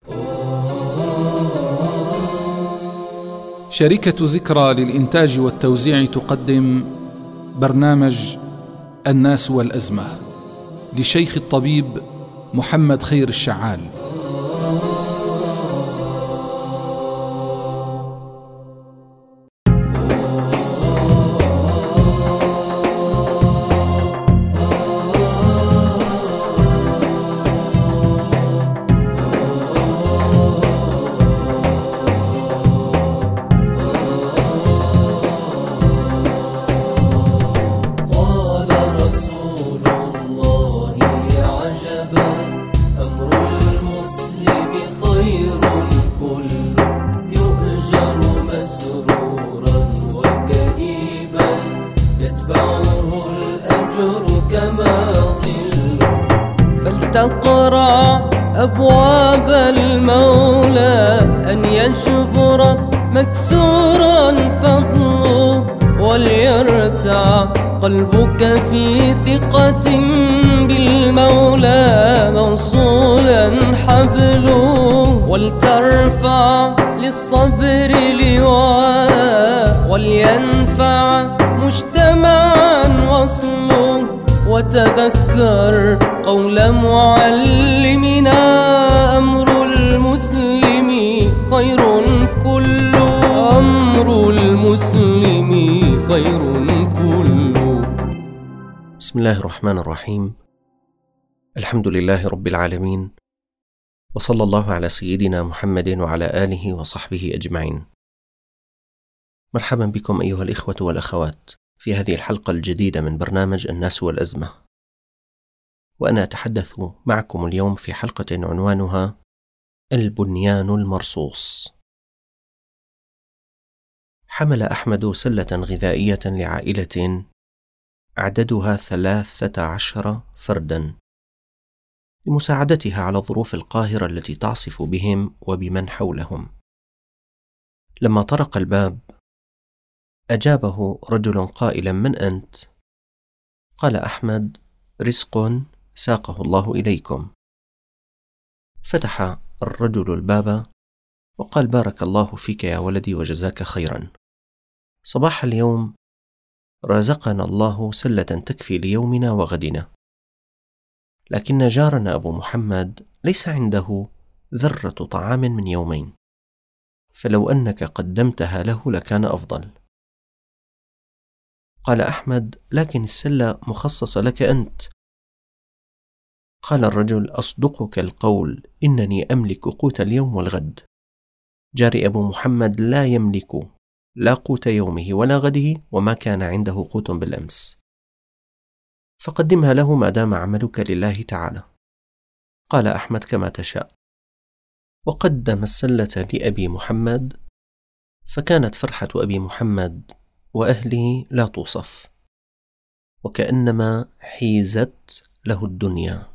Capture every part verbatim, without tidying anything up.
شركة ذكرى للإنتاج والتوزيع تقدم برنامج الناس والأزمة لشيخ الطبيب محمد خير الشعال. فلتقرع أبواب المولى أن يجبر مكسورا فضله، وليرتع قلبك في ثقة بالمولى موصولا حبله، ولترفع للصبر لواء ولينفع مجتمعا وصله، وتذكر قول معلمنا أمر المسلم خير كله، أمر المسلم خير كله. بسم الله الرحمن الرحيم. الحمد لله رب العالمين، وصلى الله على سيدنا محمد وعلى آله وصحبه أجمعين. مرحبا بكم أيها الإخوة والأخوات في هذه الحلقة الجديدة من برنامج الناس والأزمة، وأنا أتحدث معكم اليوم في حلقة عنوانها البنيان المرصوص. حمل أحمد سلة غذائية لعائلة عددها ثلاثة عشر فردا لمساعدتها على ظروف القاهرة التي تعصف بهم وبمن حولهم. لما طرق الباب أجابه رجل قائلا: من أنت؟ قال أحمد: رزق ساقه الله إليكم. فتح الرجل الباب وقال: بارك الله فيك يا ولدي وجزاك خيرا. صباح اليوم رزقنا الله سلة تكفي ليومنا وغدنا، لكن جارنا أبو محمد ليس عنده ذرة طعام من يومين، فلو أنك قدمتها له لكان أفضل. قال أحمد: لكن السلة مخصصة لك أنت. قال الرجل: أصدقك القول، إنني أملك قوت اليوم والغد، جاري أبو محمد لا يملك لا قوت يومه ولا غده، وما كان عنده قوت بالأمس، فقدمها له ما دام عملك لله تعالى. قال أحمد: كما تشاء. وقدم السلة لأبي محمد، فكانت فرحة أبي محمد وأهله لا توصف، وكأنما حيزت له الدنيا.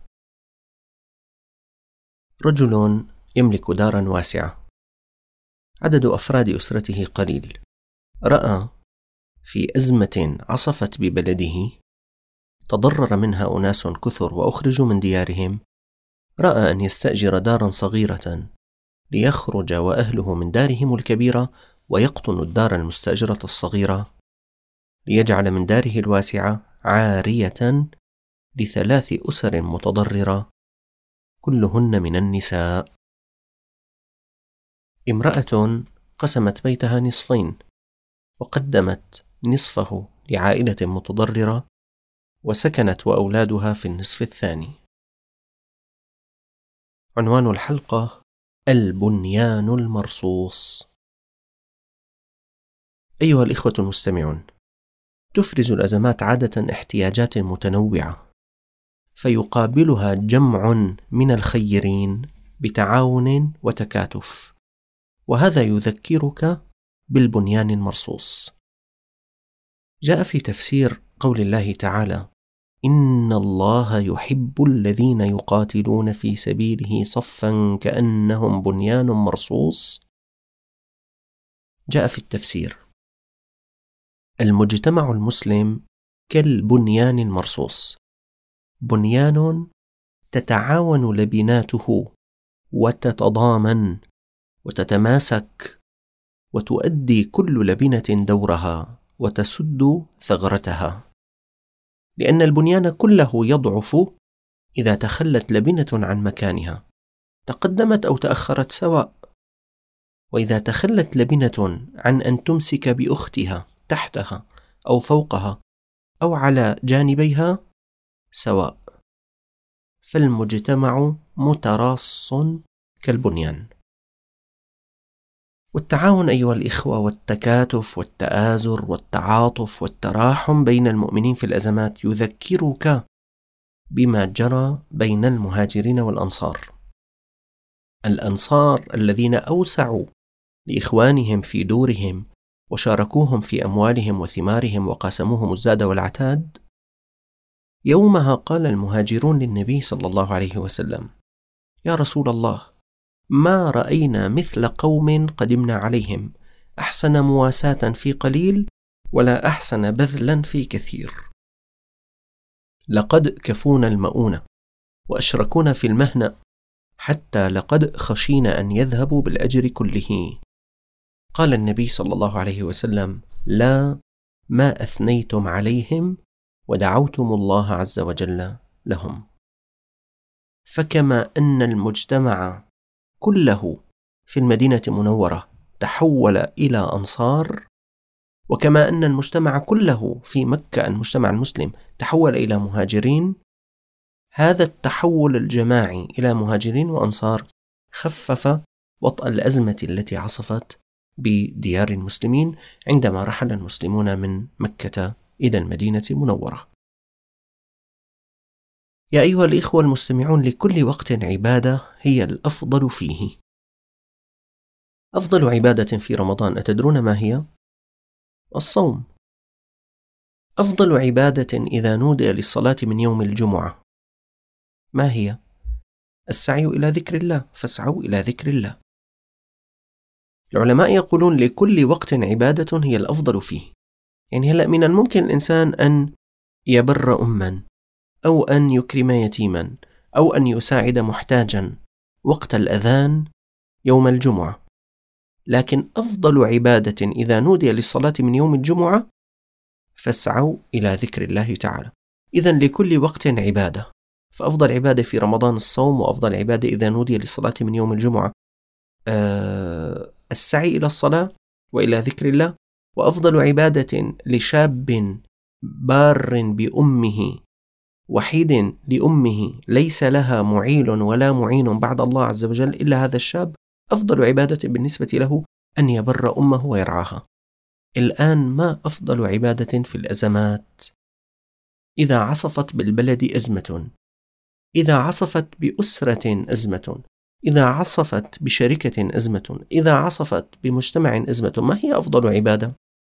رجل يملك دارا واسعة، عدد أفراد أسرته قليل، رأى في أزمة عصفت ببلده تضرر منها أناس كثر وأخرجوا من ديارهم، رأى أن يستأجر دارا صغيرة ليخرج وأهله من دارهم الكبيرة ويقطن الدار المستأجرة الصغيرة، ليجعل من داره الواسعة عارية لثلاث أسر متضررة كلهن من النساء. امرأة قسمت بيتها نصفين وقدمت نصفه لعائلة متضررة، وسكنت وأولادها في النصف الثاني. عنوان الحلقة: البنيان المرصوص. أيها الإخوة المستمعون، تفرز الأزمات عادة احتياجات متنوعة، فيقابلها جمع من الخيرين بتعاون وتكاتف، وهذا يذكرك بالبنيان المرصوص. جاء في تفسير قول الله تعالى: إن الله يحب الذين يقاتلون في سبيله صفا كأنهم بنيان مرصوص. جاء في التفسير: المجتمع المسلم كالبنيان المرصوص، بنيان تتعاون لبناته وتتضامن وتتماسك وتؤدي كل لبنة دورها وتسد ثغرتها، لأن البنيان كله يضعف إذا تخلت لبنة عن مكانها، تقدمت أو تأخرت سواء، وإذا تخلت لبنة عن أن تمسك بأختها تحتها أو فوقها أو على جانبيها سواء، فالمجتمع متراص كالبنيان. والتعاون أيها الإخوة والتكاتف والتآزر والتعاطف والتراحم بين المؤمنين في الأزمات يذكرك بما جرى بين المهاجرين والأنصار. الأنصار الذين أوسعوا لإخوانهم في دورهم وشاركوهم في أموالهم وثمارهم وقاسموهم الزاد والعتاد، يومها قال المهاجرون للنبي صلى الله عليه وسلم: يا رسول الله، ما رأينا مثل قوم قدمنا عليهم أحسن مواساة في قليل ولا أحسن بذلا في كثير. لقد كفونا المؤونة وأشركونا في المهنة، حتى لقد خشينا أن يذهبوا بالأجر كله. قال النبي صلى الله عليه وسلم: لا، ما أثنيتم عليهم ودعوتم الله عز وجل لهم. فكما أن المجتمع كله في المدينة المنورة تحول إلى أنصار، وكما أن المجتمع كله في مكة المجتمع المسلم تحول إلى مهاجرين، هذا التحول الجماعي إلى مهاجرين وأنصار خفف وطأ الأزمة التي عصفت بديار المسلمين عندما رحل المسلمون من مكة إلى المدينة المنورة. يا أيها الإخوة المستمعون، لكل وقت عبادة هي الأفضل فيه. أفضل عبادة في رمضان أتدرون ما هي؟ الصوم. أفضل عبادة إذا نودي للصلاة من يوم الجمعة ما هي؟ السعي إلى ذكر الله، فاسعوا إلى ذكر الله. العلماء يقولون لكل وقت عبادة هي الأفضل فيه. يعني هلأ من الممكن الإنسان أن يبر أما، أو أن يكرم يتيما، أو أن يساعد محتاجا وقت الأذان يوم الجمعة، لكن أفضل عبادة إذا نودي للصلاة من يوم الجمعة فاسعوا إلى ذكر الله تعالى. إذن لكل وقت عبادة، فأفضل عبادة في رمضان الصوم، وأفضل عبادة إذا نودي للصلاة من يوم الجمعة أه السعي إلى الصلاة وإلى ذكر الله. وأفضل عبادة لشاب بار بأمه وحيد لأمه ليس لها معيل ولا معين بعد الله عز وجل إلا هذا الشاب، أفضل عبادة بالنسبة له أن يبر أمه ويرعاها. الآن ما أفضل عبادة في الأزمات؟ إذا عصفت بالبلد أزمة، إذا عصفت بأسرة أزمة، إذا عصفت بشركة أزمة، إذا عصفت بمجتمع أزمة، ما هي أفضل عبادة؟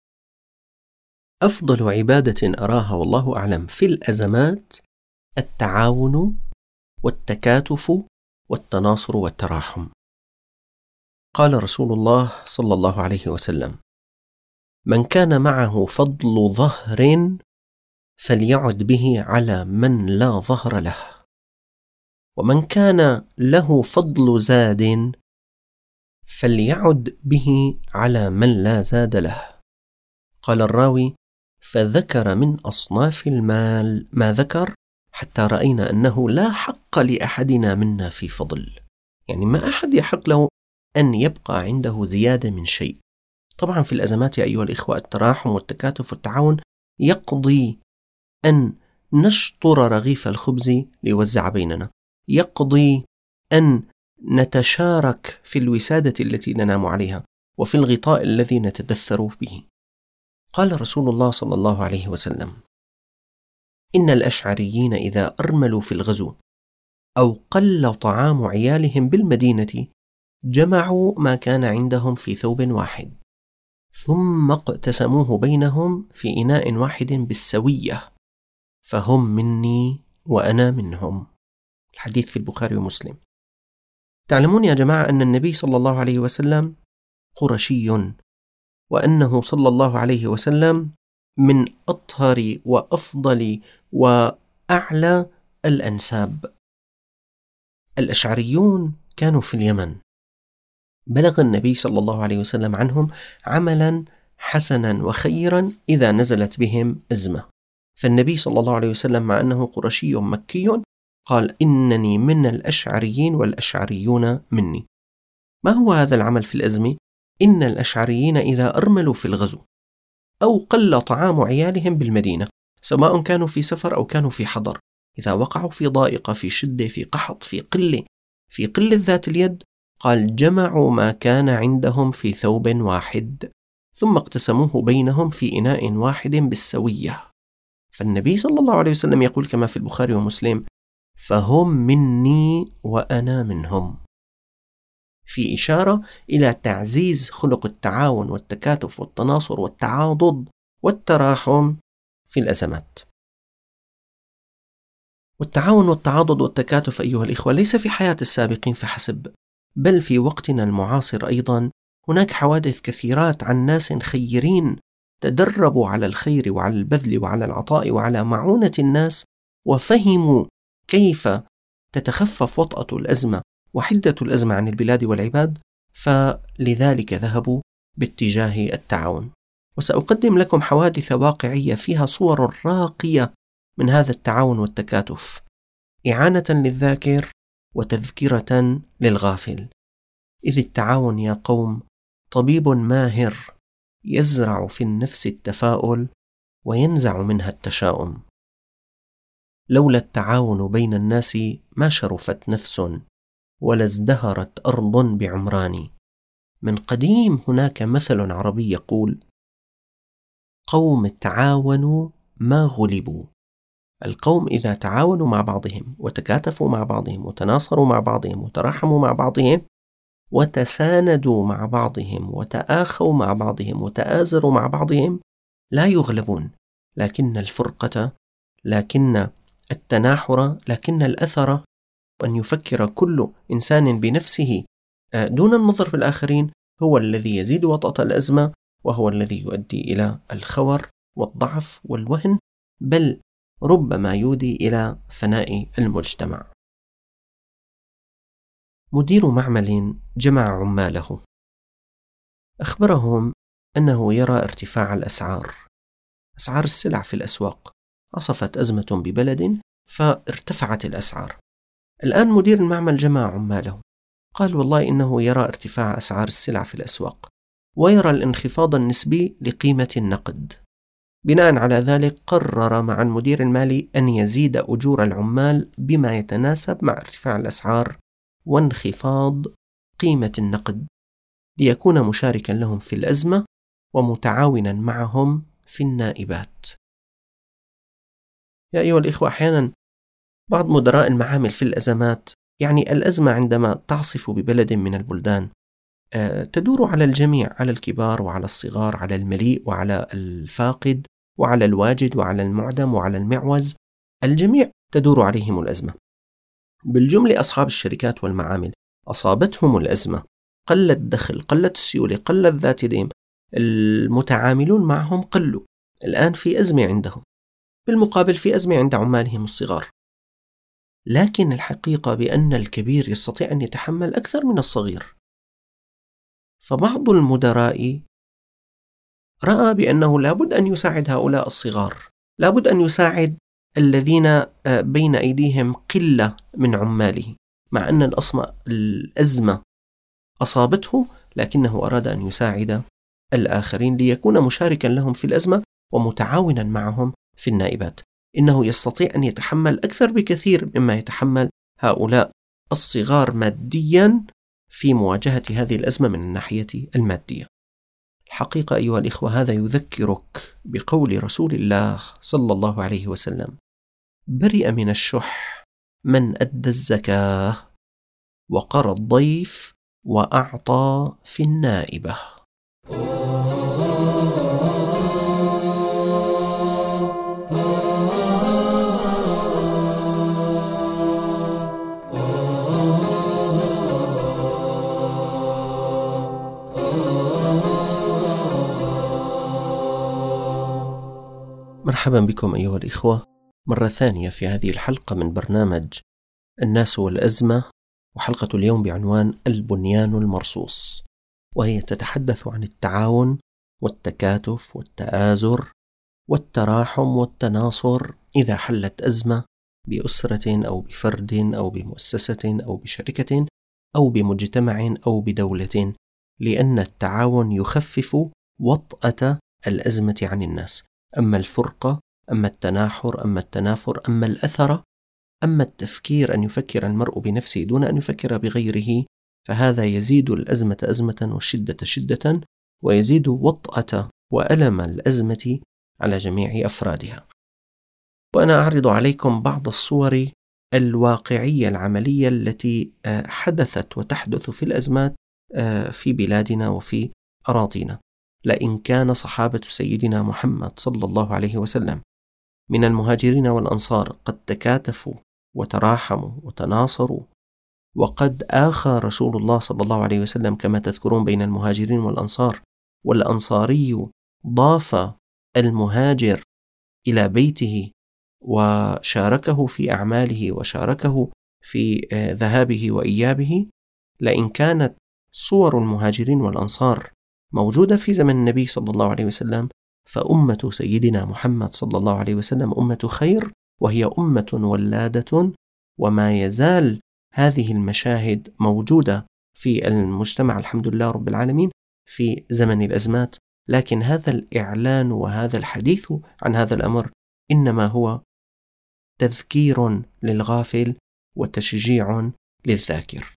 أفضل عبادة أراها والله أعلم في الأزمات التعاون والتكاتف والتناصر والتراحم. قال رسول الله صلى الله عليه وسلم: من كان معه فضل ظهر فليعد به على من لا ظهر له، ومن كان له فضل زاد فليعد به على من لا زاد له. قال الراوي: فذكر من أصناف المال ما ذكر حتى رأينا أنه لا حق لأحدنا منا في فضل، يعني ما أحد يحق له أن يبقى عنده زيادة من شيء. طبعا في الأزمات يا أيها الإخوة التراحم والتكاتف والتعاون يقضي أن نشطر رغيف الخبز ليوزع بيننا، يقضي أن نتشارك في الوسادة التي ننام عليها وفي الغطاء الذي نتدثر به. قال رسول الله صلى الله عليه وسلم: إن الأشعريين إذا أرملوا في الغزو أو قل طعام عيالهم بالمدينة جمعوا ما كان عندهم في ثوب واحد، ثم اقتسموه بينهم في إناء واحد بالسوية، فهم مني وأنا منهم. الحديث في البخاري ومسلم. تعلمون يا جماعة أن النبي صلى الله عليه وسلم قرشي، وأنه صلى الله عليه وسلم من أطهر وأفضل وأعلى الأنساب. الأشعريون كانوا في اليمن، بلغ النبي صلى الله عليه وسلم عنهم عملا حسنا وخيرا إذا نزلت بهم أزمة. فالنبي صلى الله عليه وسلم مع أنه قرشي مكي قال: إنني من الأشعريين والأشعريون مني. ما هو هذا العمل في الأزمة؟ إن الأشعريين إذا أرملوا في الغزو أو قل طعام عيالهم بالمدينة، سواء كانوا في سفر أو كانوا في حضر، إذا وقعوا في ضائقة، في شدة، في قحط، في قلة، في قلة ذات اليد، قال: جمعوا ما كان عندهم في ثوب واحد ثم اقتسموه بينهم في إناء واحد بالسوية. فالنبي صلى الله عليه وسلم يقول كما في البخاري ومسلم: فهم مني وأنا منهم، في إشارة إلى تعزيز خلق التعاون والتكاتف والتناصر والتعاضد والتراحم في الأزمات. والتعاون والتعاضد والتكاتف أيها الإخوة ليس في حياة السابقين فحسب، بل في وقتنا المعاصر أيضا هناك حوادث كثيرات عن ناس خيرين تدربوا على الخير وعلى البذل وعلى العطاء وعلى معونة الناس، وفهموا كيف تتخفف وطأة الأزمة وحدة الأزمة عن البلاد والعباد، فلذلك ذهبوا باتجاه التعاون. وسأقدم لكم حوادث واقعية فيها صور راقية من هذا التعاون والتكاتف، إعانة للذاكر وتذكرة للغافل. إذ التعاون يا قوم طبيب ماهر يزرع في النفس التفاؤل وينزع منها التشاؤم. لولا التعاون بين الناس ما شرفت نفس ولا ازدهرت أرض بعمران. من قديم هناك مثل عربي يقول: قوم تعاونوا ما غلبوا. القوم إذا تعاونوا مع بعضهم وتكاتفوا مع بعضهم وتناصروا مع بعضهم وتراحموا مع بعضهم وتساندوا مع بعضهم وتآخوا مع بعضهم وتآزروا مع بعضهم لا يغلبون، لكن الفرقة، لكن التناحر، لكن الأثر، أن يفكر كل إنسان بنفسه دون النظر في الآخرين، هو الذي يزيد وطأة الأزمة، وهو الذي يؤدي إلى الخور والضعف والوهن، بل ربما يودي إلى فناء المجتمع. مدير معمل جمع عماله، أخبرهم أنه يرى ارتفاع الأسعار، أسعار السلع في الأسواق. عصفت أزمة ببلد فارتفعت الأسعار. الآن مدير المعمل جمع عماله، قال: والله إنه يرى ارتفاع أسعار السلع في الأسواق ويرى الانخفاض النسبي لقيمة النقد. بناء على ذلك قرر مع المدير المالي أن يزيد أجور العمال بما يتناسب مع ارتفاع الأسعار وانخفاض قيمة النقد، ليكون مشاركا لهم في الأزمة ومتعاونا معهم في النائبات. يا أيها الإخوة، أحيانا بعض مدراء المعامل في الأزمات، يعني الأزمة عندما تعصف ببلد من البلدان تدور على الجميع، على الكبار وعلى الصغار، على المليء وعلى الفاقد وعلى الواجد وعلى المعدم وعلى المعوز، الجميع تدور عليهم الأزمة. بالجملة أصحاب الشركات والمعامل أصابتهم الأزمة، قل الدخل، قلت السيولة، قلت ذات دين، المتعاملون معهم قلوا، الآن في أزمة عندهم، بالمقابل في أزمة عند عمالهم الصغار. لكن الحقيقة بأن الكبير يستطيع أن يتحمل أكثر من الصغير. فبعض المدراء رأى بأنه لابد أن يساعد هؤلاء الصغار، لابد أن يساعد الذين بين أيديهم قلة من عماله، مع أن الأزمة أصابته، لكنه أراد أن يساعد الآخرين ليكون مشاركا لهم في الأزمة ومتعاونا معهم في النائبات. إنه يستطيع أن يتحمل أكثر بكثير مما يتحمل هؤلاء الصغار ماديا في مواجهة هذه الأزمة من الناحية المادية. الحقيقة أيها الإخوة، هذا يذكرك بقول رسول الله صلى الله عليه وسلم: برئ من الشح من أدى الزكاة وقرى الضيف وأعطى في النائبة. مرحبا بكم أيها الإخوة مرة ثانية في هذه الحلقة من برنامج الناس والأزمة وحلقة اليوم بعنوان البنيان المرصوص، وهي تتحدث عن التعاون والتكاتف والتآزر والتراحم والتناصر إذا حلت أزمة بأسرة أو بفرد أو بمؤسسة أو بشركة أو بمجتمع أو بدولة، لأن التعاون يخفف وطأة الأزمة عن الناس. أما الفرقة، أما التناحر، أما التنافر، أما الأثر، أما التفكير أن يفكر المرء بنفسه دون أن يفكر بغيره، فهذا يزيد الأزمة أزمة والشدة شدة، ويزيد وطأة وألم الأزمة على جميع أفرادها. وأنا أعرض عليكم بعض الصور الواقعية العملية التي حدثت وتحدث في الأزمات في بلادنا وفي أراضينا. لئن كان صحابة سيدنا محمد صلى الله عليه وسلم من المهاجرين والأنصار قد تكاتفوا وتراحموا وتناصروا، وقد آخى رسول الله صلى الله عليه وسلم كما تذكرون بين المهاجرين والأنصار، والأنصاري ضاف المهاجر إلى بيته وشاركه في أعماله وشاركه في ذهابه وإيابه. لئن كانت صور المهاجرين والأنصار موجودة في زمن النبي صلى الله عليه وسلم، فأمة سيدنا محمد صلى الله عليه وسلم أمة خير، وهي أمة ولادة، وما يزال هذه المشاهد موجودة في المجتمع الحمد لله رب العالمين في زمن الأزمات. لكن هذا الإعلان وهذا الحديث عن هذا الأمر إنما هو تذكير للغافل وتشجيع للذاكر.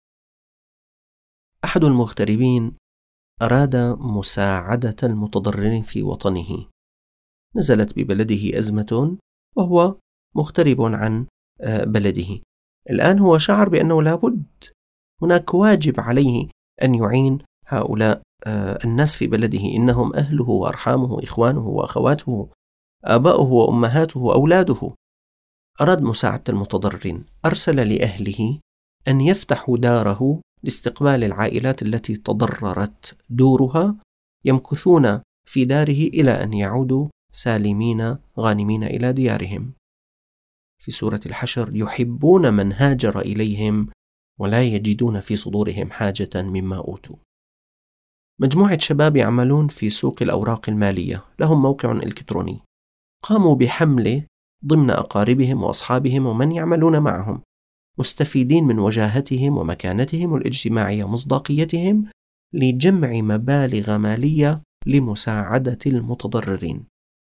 أحد المغتربين أراد مساعدة المتضررين في وطنه، نزلت ببلده أزمة وهو مغترب عن بلده. الآن هو شعر بأنه لابد هناك واجب عليه أن يعين هؤلاء الناس في بلده، إنهم أهله وأرحامه، إخوانه وأخواته، آباؤه وأمهاته، أولاده. أراد مساعدة المتضررين، أرسل لأهله أن يفتحوا داره لاستقبال العائلات التي تضررت دورها، يمكثون في داره إلى أن يعودوا سالمين غانمين إلى ديارهم. في سورة الحشر: يحبون من هاجر إليهم ولا يجدون في صدورهم حاجة مما أوتوا. مجموعة شباب يعملون في سوق الأوراق المالية، لهم موقع إلكتروني، قاموا بحمله ضمن أقاربهم وأصحابهم ومن يعملون معهم، مستفيدين من وجاهتهم ومكانتهم الاجتماعية ومصداقيتهم لجمع مبالغ مالية لمساعدة المتضررين.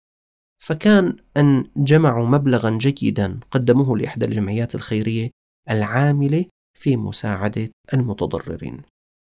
فكان أن جمعوا مبلغا جيدا قدموه لإحدى الجمعيات الخيرية العاملة في مساعدة المتضررين.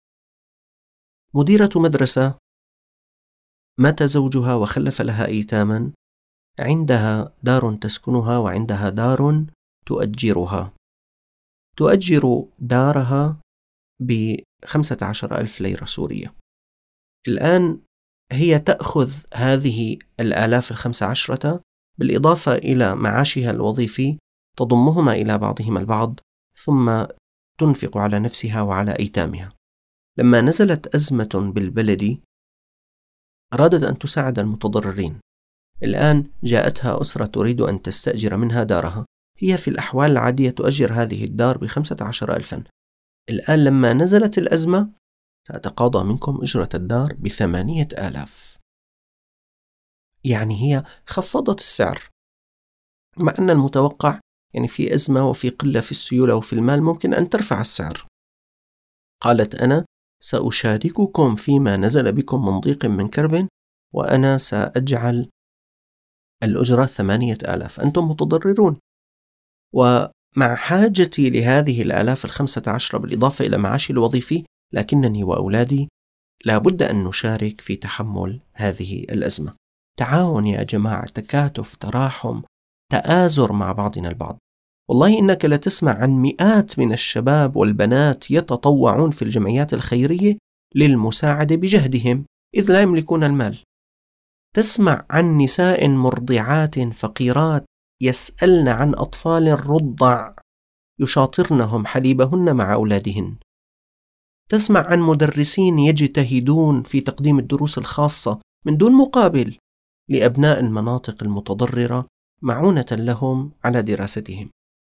مديرة مدرسة مات زوجها وخلف لها أيتاما، عندها دار تسكنها وعندها دار تؤجرها، تؤجر دارها بخمسة عشر ألف ليرة سورية. الآن هي تأخذ هذه الآلاف الخمسة عشرة بالإضافة إلى معاشها الوظيفي، تضمهما إلى بعضهما البعض، ثم تنفق على نفسها وعلى أيتامها. لما نزلت أزمة بالبلد أرادت أن تساعد المتضررين. الآن جاءتها أسرة تريد أن تستأجر منها دارها، هي في الأحوال العادية تؤجر هذه الدار بخمسة عشر ألفا. الآن لما نزلت الأزمة سأتقاضى منكم أجرة الدار بثمانية آلاف. يعني هي خفضت السعر، مع أن المتوقع يعني في أزمة وفي قلة في السيولة وفي المال ممكن أن ترفع السعر. قالت: أنا سأشارككم فيما نزل بكم من ضيق من كرب، وأنا سأجعل الأجرة ثمانية آلاف، أنتم متضررون، ومع حاجتي لهذه الآلاف الخمسة عشر بالإضافة إلى معاشي الوظيفي، لكنني وأولادي لابد أن نشارك في تحمل هذه الأزمة. تعاون يا جماعة، تكاتف، تراحم، تآزر مع بعضنا البعض. والله إنك لا تسمع عن مئات من الشباب والبنات يتطوعون في الجمعيات الخيرية للمساعدة بجهدهم إذ لا يملكون المال. تسمع عن نساء مرضعات فقيرات يسألن عن أطفال رضع يشاطرنهم حليبهن مع أولادهن. تسمع عن مدرسين يجتهدون في تقديم الدروس الخاصة من دون مقابل لأبناء المناطق المتضررة معونة لهم على دراستهم.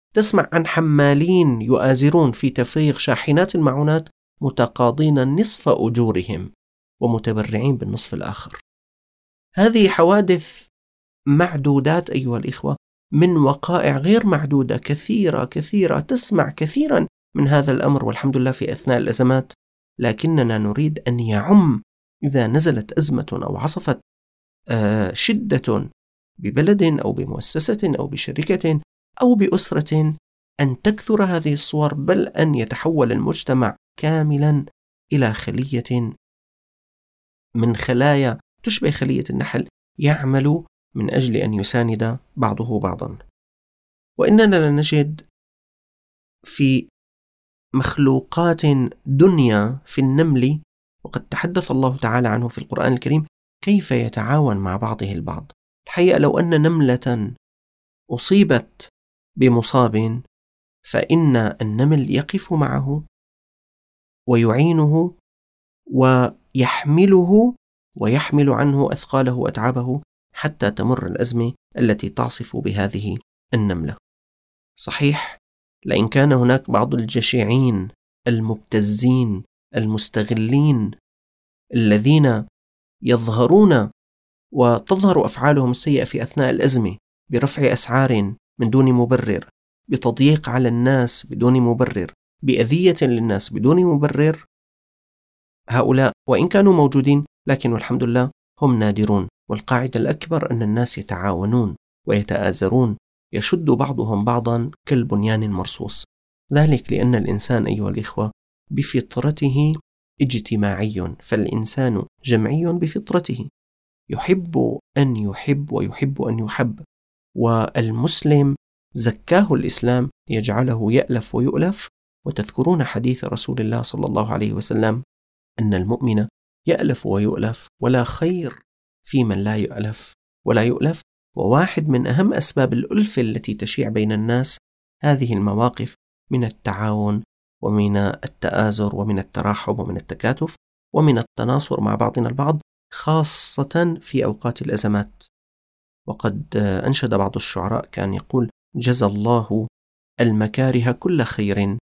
تسمع عن حمالين يؤازرون في تفريغ شاحنات المعونات متقاضين نصف أجورهم ومتبرعين بالنصف الآخر. هذه حوادث معدودات أيها الإخوة، من وقائع غير معدودة كثيرة كثيرة. تسمع كثيرا من هذا الأمر والحمد لله في أثناء الأزمات، لكننا نريد أن يعم إذا نزلت أزمة أو عصفت شدة ببلد أو بمؤسسة أو بشركة أو بأسرة أن تكثر هذه الصور، بل أن يتحول المجتمع كاملا إلى خلية من خلايا تشبه خلية النحل يعمل من أجل أن يساند بعضه بعضا. وإننا لنجد في مخلوقات دنيا في النمل، وقد تحدث الله تعالى عنه في القرآن الكريم، كيف يتعاون مع بعضه البعض. الحقيقة لو أن نملة أصيبت بمصاب فإن النمل يقف معه ويعينه ويحمله ويحمل عنه أثقاله وأتعابه حتى تمر الأزمة التي تعصف بهذه النملة. صحيح لأن كان هناك بعض الجشعين المبتزين المستغلين الذين يظهرون وتظهر أفعالهم السيئة في أثناء الأزمة برفع أسعار من دون مبرر، بتضييق على الناس بدون مبرر، بأذية للناس بدون مبرر، هؤلاء وإن كانوا موجودين لكن والحمد لله هم نادرون. والقاعدة الأكبر أن الناس يتعاونون ويتآزرون، يشد بعضهم بعضا كالبنيان مرصوص. ذلك لأن الإنسان أيها الإخوة بفطرته اجتماعي، فالإنسان جمعي بفطرته، يحب أن يحب ويحب أن يحب. والمسلم زكاه الإسلام يجعله يألف ويؤلف. وتذكرون حديث رسول الله صلى الله عليه وسلم أن المؤمن يألف ويؤلف ولا خير في من لا يألف ولا يؤلف. وواحد من أهم أسباب الألفة التي تشيع بين الناس هذه المواقف من التعاون ومن التآزر ومن التراحم ومن التكاتف ومن التناصر مع بعضنا البعض، خاصة في أوقات الأزمات. وقد أنشد بعض الشعراء كان يقول: جزى الله المكاره كل خير،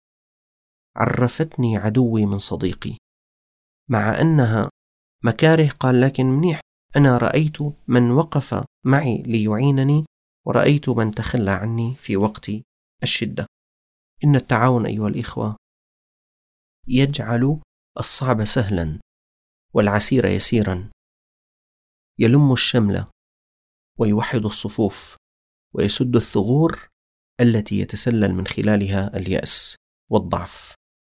عرفتني عدوي من صديقي. مع أنها مكاره قال لكن منيح، أنا رأيت من وقف معي ليعينني ورأيت من تخلى عني في وقت الشدة. إن التعاون أيها الإخوة يجعل الصعب سهلا والعسير يسيرا، يلم الشمل ويوحد الصفوف ويسد الثغور التي يتسلل من خلالها اليأس والضعف.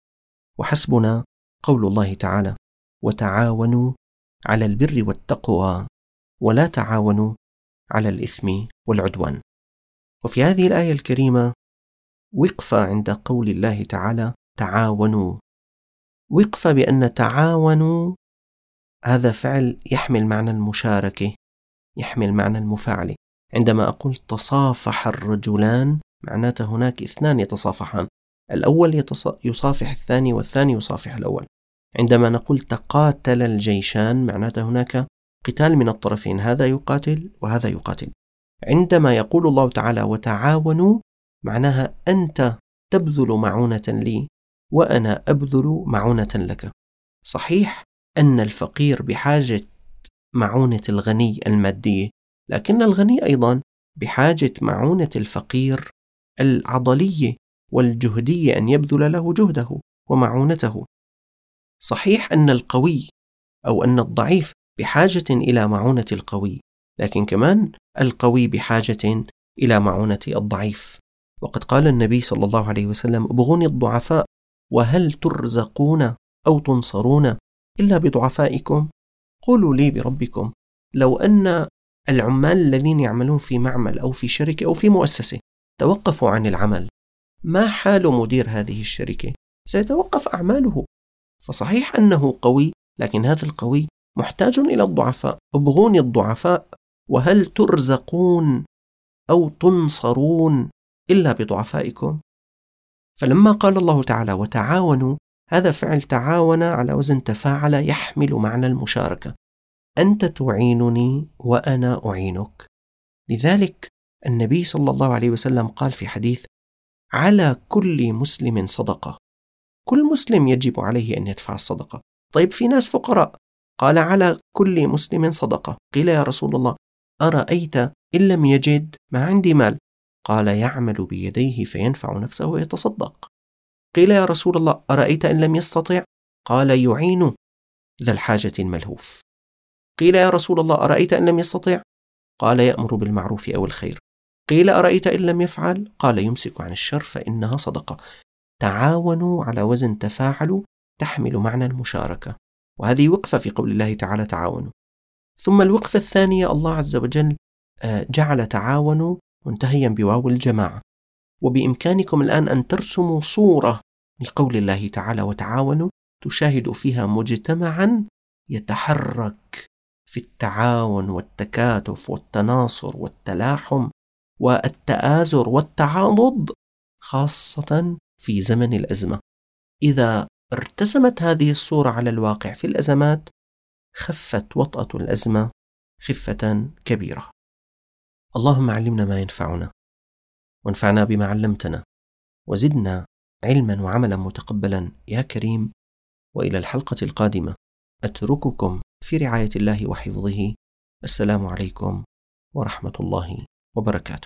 وحسبنا قول الله تعالى: وتعاونوا على البر والتقوى ولا تعاونوا على الإثم والعدوان. وفي هذه الآية الكريمة وقفة عند قول الله تعالى تعاونوا، وقفة بأن تعاونوا هذا فعل يحمل معنى المشاركة، يحمل معنى المفاعلة. عندما أقول تصافح الرجلان معناته هناك اثنان يتصافحان، الأول يصافح الثاني والثاني يصافح الأول. عندما نقول تقاتل الجيشان معناته هناك قتال من الطرفين، هذا يقاتل وهذا يقاتل. عندما يقول الله تعالى وتعاونوا معناها أنت تبذل معونة لي وأنا أبذل معونة لك. صحيح أن الفقير بحاجة معونة الغني المادية، لكن الغني أيضا بحاجة معونة الفقير العضلية والجهدية، أن يبذل له جهده ومعونته. صحيح أن القوي أو أن الضعيف بحاجة إلى معونة القوي، لكن كمان القوي بحاجة إلى معونة الضعيف. وقد قال النبي صلى الله عليه وسلم: ابغوني الضعفاء وهل ترزقون أو تنصرون إلا بضعفائكم؟ قولوا لي بربكم لو أن العمال الذين يعملون في معمل أو في شركة أو في مؤسسة توقفوا عن العمل، ما حال مدير هذه الشركة؟ سيتوقف أعماله. فصحيح أنه قوي، لكن هذا القوي محتاج إلى الضعفاء. ابغوني الضعفاء وهل ترزقون أو تنصرون إلا بضعفائكم. فلما قال الله تعالى وتعاونوا، هذا فعل تعاون على وزن تفاعل يحمل معنى المشاركة، أنت تعينني وأنا أعينك. لذلك النبي صلى الله عليه وسلم قال في حديث: على كل مسلم صدقة. كل مسلم يجب عليه أن يدفع الصدقة. طيب في ناس فقراء، قال على كل مسلم صدقة. قيل يا رسول الله أرأيت إن لم يجد؟ ما عندي مال. قال يعمل بيديه فينفع نفسه ويتصدق. قيل يا رسول الله أرأيت إن لم يستطع؟ قال يعين ذا الحاجة الملهوف. قيل يا رسول الله أرأيت إن لم يستطع؟ قال يأمر بالمعروف أو الخير. قيل أرأيت إن لم يفعل؟ قال يمسك عن الشر فإنها صدقة. تعاونوا على وزن تفاعلوا تحمل معنى المشاركة، وهذه وقفة في قول الله تعالى تعاونوا. ثم الوقفة الثانية الله عز وجل جعل تعاونوا منتهيا بواو الجماعة، وبإمكانكم الآن أن ترسموا صورة لقول الله تعالى وتعاونوا تشاهدوا فيها مجتمعا يتحرك في التعاون والتكاتف والتناصر والتلاحم والتآزر والتعاضد، خاصة في زمن الأزمة. إذا ارتسمت هذه الصورة على الواقع في الأزمات خفت وطأة الأزمة خفة كبيرة. اللهم علمنا ما ينفعنا وانفعنا بما علمتنا وزدنا علما وعملا متقبلا يا كريم. وإلى الحلقة القادمة أترككم في رعاية الله وحفظه. السلام عليكم ورحمة الله وبركاته.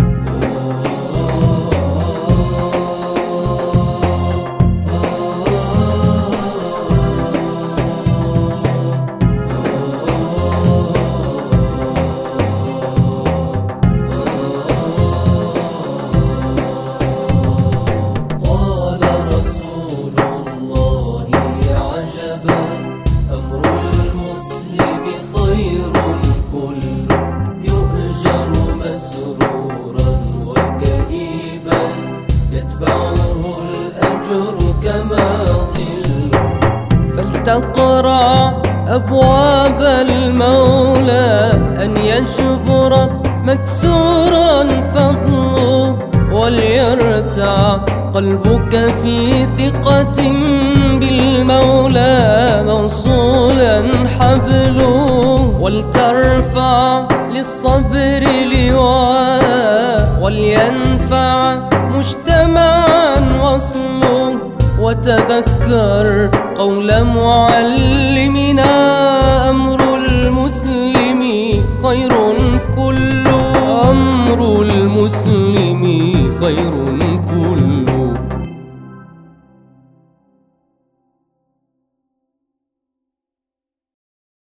فلتقرع أبواب المولى أن يجبر مكسورا فضله، وليرتع قلبك في ثقة بالمولى موصولا حبله، ولترفع للصبر لواء ولينفع مجتمعا وصله. وتذكر قول معلمنا أمر المسلم خير كله، أمر المسلم خير